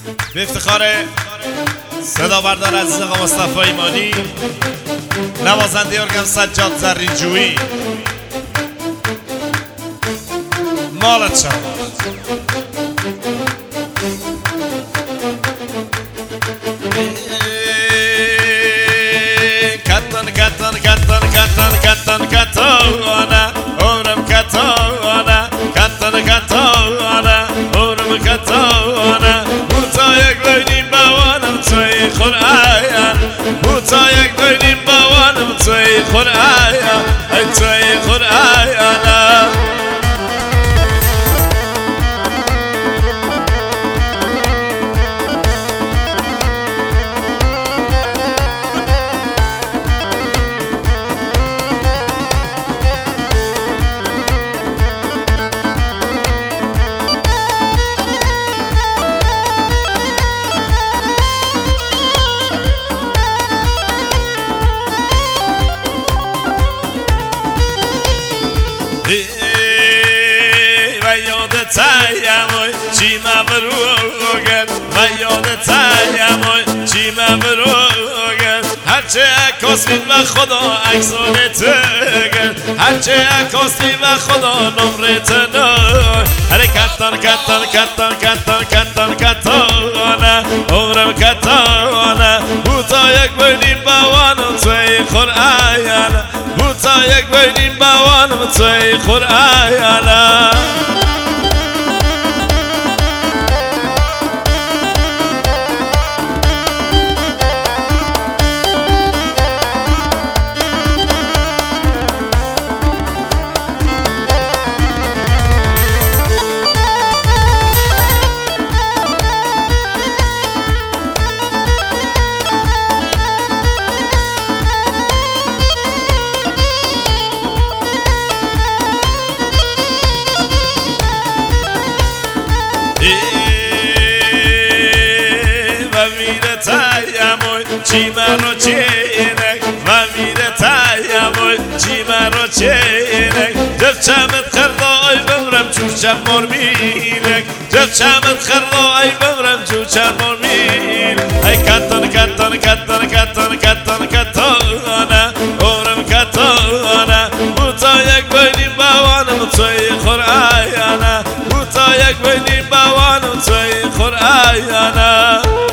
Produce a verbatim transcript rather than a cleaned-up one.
به افتخار صدا بردار عزیز آقا مصطفی ایمانی، نوازنده ارگن سجاد زرینجویی، مالت شما کتان کتان کتان کتان کتان کتانه عمرم کتانه کتان کتانه عمرم کتانه بوتا یک لینیم بوانم توی خورآیم بوتا یک لینیم بوانم توی خورآیم ای توی خورآیم و یادت آیم چی مبروگن و یادت آیم چی مبروگن هرچه عکاسیم و خدا عکسانت گن هرچه عکاسیم و خدا نمرت نای هره کتان کتان کتان کتان کتان کتانه عمرم کتانه بوتا یک بینیم بوانم توی خورآیم بوتا یک بینیم بوانم توی خورآیم و میره تایم چی مرا چینک و میره تایم چی مرا چینک جفچمت خردای بمرم چوچم مرمینک جفچمت خردای بمرم چوچم مرمین ای کتان کتان کتان کتان کتان کتانه عمرم کتانه بوتا یک بینیم بوانم توی خورآیم بوتا یک بینیم بوانم توی خورآیم